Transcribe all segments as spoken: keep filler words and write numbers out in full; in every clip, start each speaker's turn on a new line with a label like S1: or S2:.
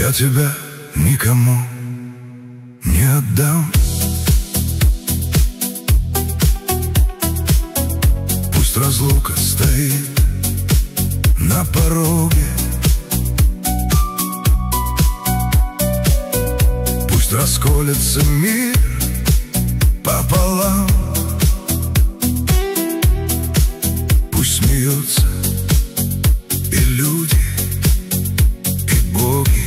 S1: Я тебя никому не отдам. Пусть разлука стоит на пороге, пусть расколется мир пополам, пусть смеются и люди, и боги.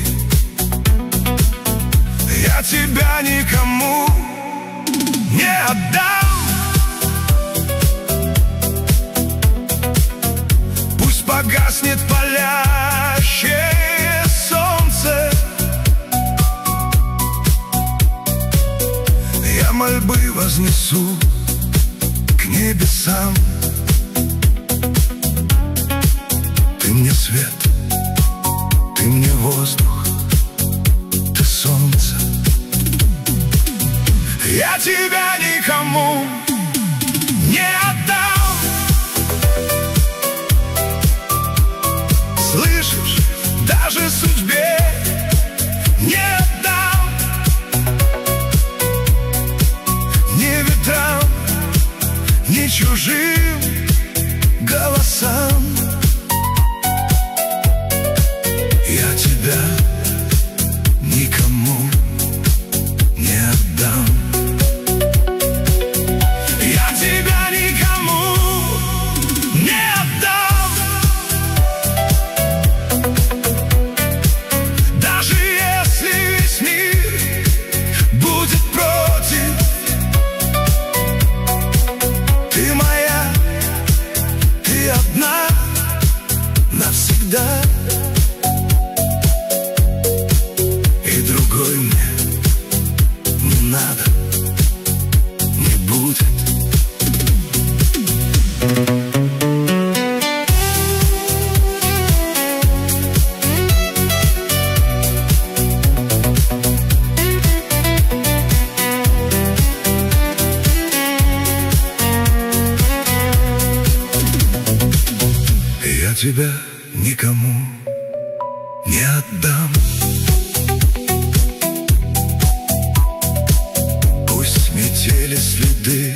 S1: Я тебя никому не отдам. Пусть погаснет палящее солнце, я мольбы вознесу к небесам. Ты мне свет, ты мне воздух, ты солнце. Я тебя никому не отдам. Слышишь, даже судьбе не отдам. Ни ветрам, ни чужим голосам. Я тебя никому не отдам. Я тебя никому не отдам. Даже если весь мир будет против, ты моя, ты одна навсегда. И другой мне не надо, не будет. Я тебя никому не отдам. Пусть метели следы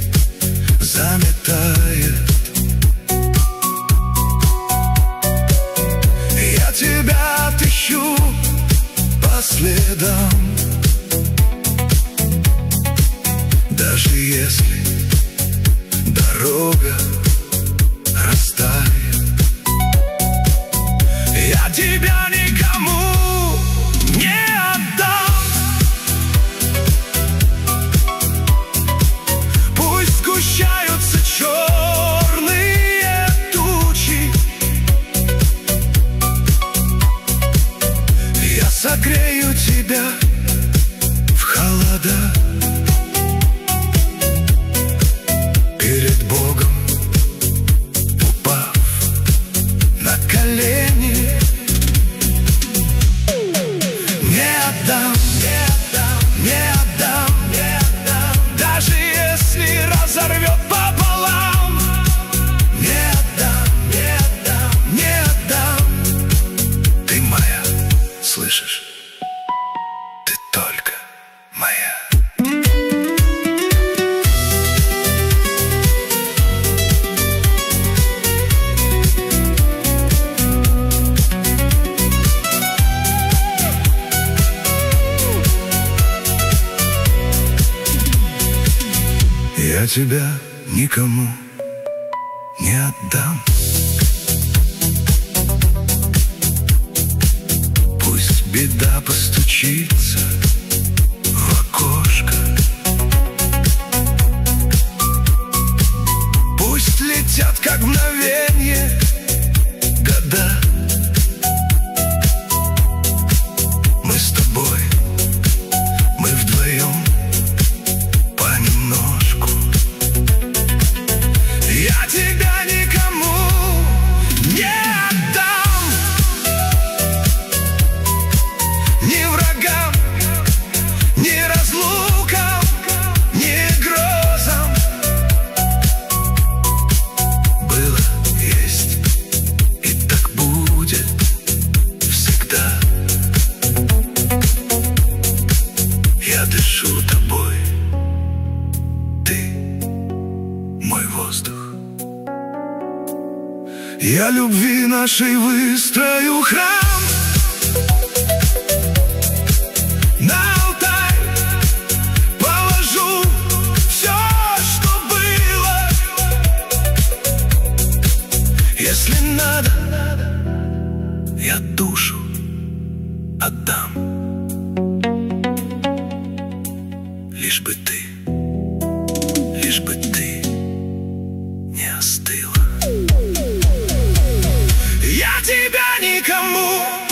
S1: заметает, я тебя отыщу по следам. Даже если дорога растает, я тебя никому не отдам. Пусть сгущаются черные тучи, я согрею тебя в холода. Перед Богом упав на колени, не отдам, не отдам, не отдам, не отдам. Даже если разорвет пополам, не отдам, не отдам, не отдам. Ты моя, слышишь? Ты только моя. Я тебя никому не отдам. Пусть беда постучится в окошко, пусть летят как мгновенье года. Мы с тобой, мы вдвоем понемножку. Я тебя никому не отдам. Ни врагам, дышу тобой. Ты мой воздух. Я любви нашей выстрою храм, на алтарь положу все, что было. Если надо, я душу отдам, лишь бы ты, лишь бы ты не остыла. Я тебя никому